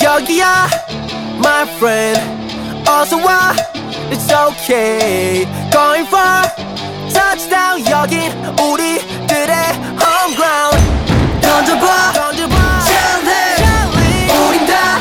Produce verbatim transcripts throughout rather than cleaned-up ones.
여기야 my friend 어서와 It's okay Going for touchdown 여긴 우리들의 home ground 던져봐 던져봐 챌린지 우린 다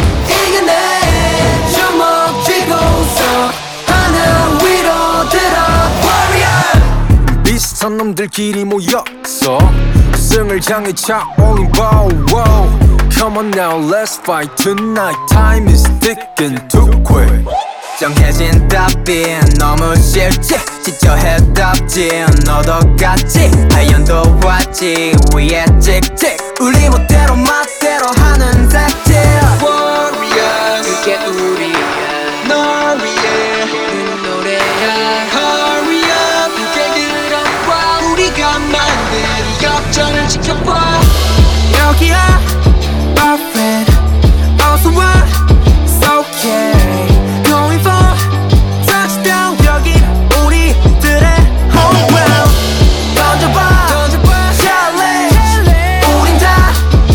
이겨내 주먹 쥐고서 하늘 위로 들어 warrior 비슷한 놈들끼리 모였어 승을 향해 차올린 bow Come on now, let's fight tonight. Time is ticking too quick. 정해진 답이 너무 싫지 지쳐해답지 너도 같지 하연도 왔지 위에 찍찍 우리 멋대로 맛대로 하는 색질 Warriors 그게 우리야 널 위해 부르는 노래야 Hurry up 그게 들어봐 우리가 만든 역전을 지켜봐 여기야 my friend 어서와 It's okay Going for touchdown 여긴 우리들의 home ground 던져봐 던져봐 challenge 우린 다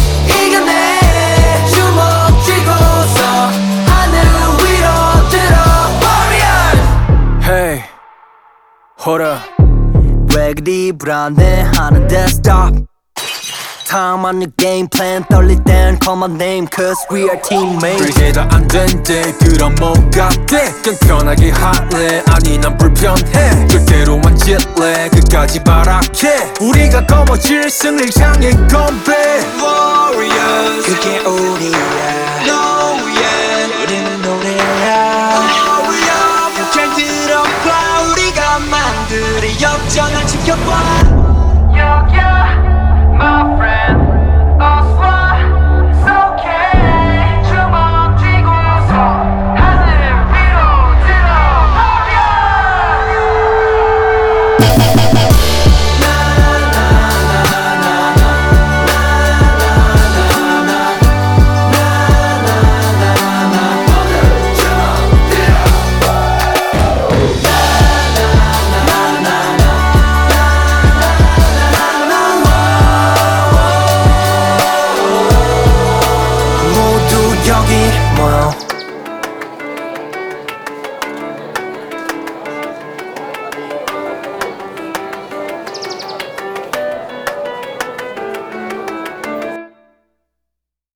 이겨내 주먹 쥐고서 하늘 위로 들어 warrior Hey hold up 왜 그리 불안해하는데 stop Time on your game plan 떨릴 땐 call my name Cause we are teammates 불해도 안 된대 그럼 뭐가 돼 그냥 편하게 할래 아니 난 불편해 절대로 안 질래 끝까지 바라게 우리가 거머쥘 승리를 향해 건배 Warriors 그게 우리야 No yeah 우리는 노래야 Hurry up 잘 들어봐 우리가 만들의 역전을 지켜봐 여기야 my friend 어서와 It's okay 주먹 쥐고서 하늘 위로 들어버려 여기 모여